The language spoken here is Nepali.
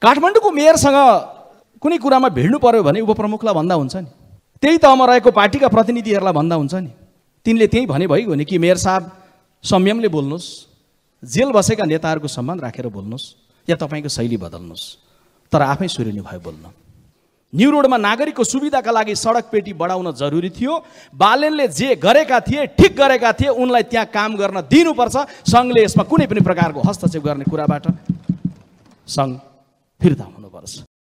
काठमाडौँको मेयरसँग कुनै कुरामा भिड्नु पर्यो भने उपप्रमुखलाई भन्दा हुन्छ नि, त्यही तहमा रहेको पार्टीका प्रतिनिधिहरूलाई भन्दा हुन्छ नि। तिनले त्यही भने भइगयो नि कि मेयर साहब संयमले बोल्नुहोस्, जेल बसेका नेताहरूको सम्मान राखेर बोल्नुहोस्, या तपाईँको शैली बदल्नुहोस्। तर आफै सुरिनु भयो बोल्न। न्यू रोडमा नागरिकको सुविधाका लागि सडक पेटी बढाउन जरुरी थियो। बालेनले जे गरेका थिए, ठिक गरेका थिए, उनलाई त्यहाँ काम गर्न दिनुपर्छ। सङ्घले यसमा कुनै पनि प्रकारको हस्तक्षेप गर्ने कुराबाट सङ्घ फिर्ता हुनुपर्छ।